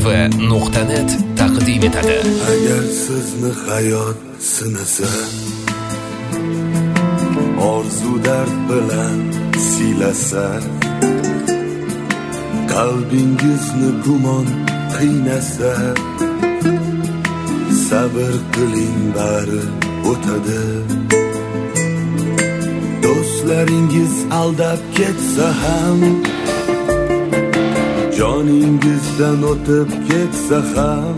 Mustava.net taqdim etadi. Agar sizni hayot sinasa, orzu dard bilan silasa, qalbingizni gumon qiynasa, sabr qiling, bari o'tadi. Do'stlaringiz aldab ketsa ham, joningizdan o'tib ketsa ham,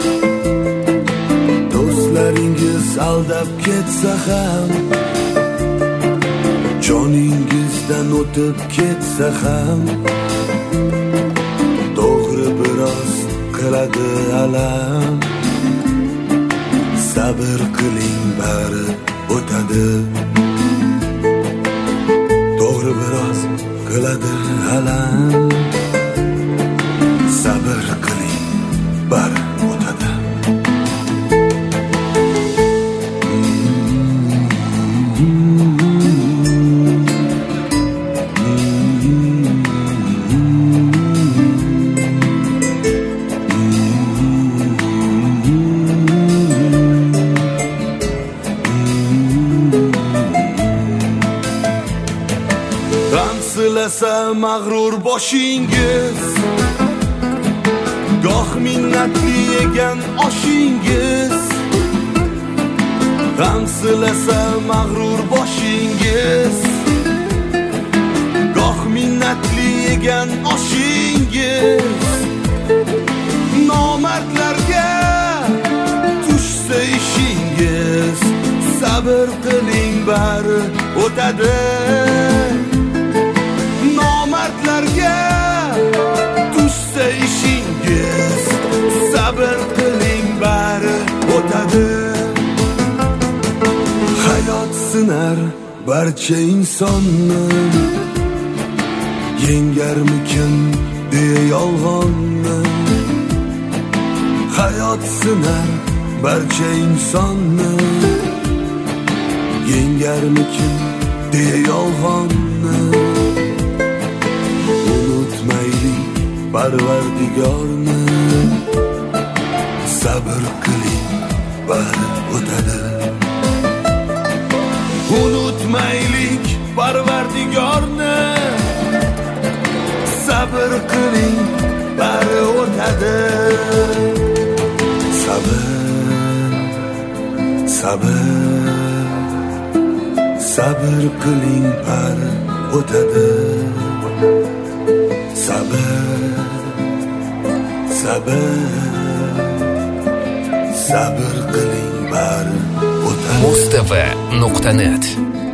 do'stlaringiz aldab ketsa ham, joningizdan o'tib ketsa ham, to'g'ri biroz qiladi alam. Sabr qiling, bari o'tadi. To'g'ri biroz qiladi alam. Sabr qiling, bari o'tadi. Silasa mag'rur boshingiz, goh minnatli yegan oshingiz. G'am silasa mag'rur boshingiz, goh minnatli yegan oshingiz. Nomardlarga tushsa ishingiz, sabr qiling, bari o'tadi. Nomardlarga tushsa ishingiz, sabr qiling, bari o'tadi. Hayot sinar barcha insonni, yengarmikin deya yolg'onni. Hayot sinar barcha insonni, yengarmikin deya yolg'onni. Unutmaylik Parvardigorni, sabr qiling, bari o'tadi. Unutmaylik Parvardigorni, sabr qiling, bari o'tadi. Sabr, sabr, sabr qiling, bari o'tadi. Sabr, sabr, sabr qiling, bari o'tadi. Mustava.net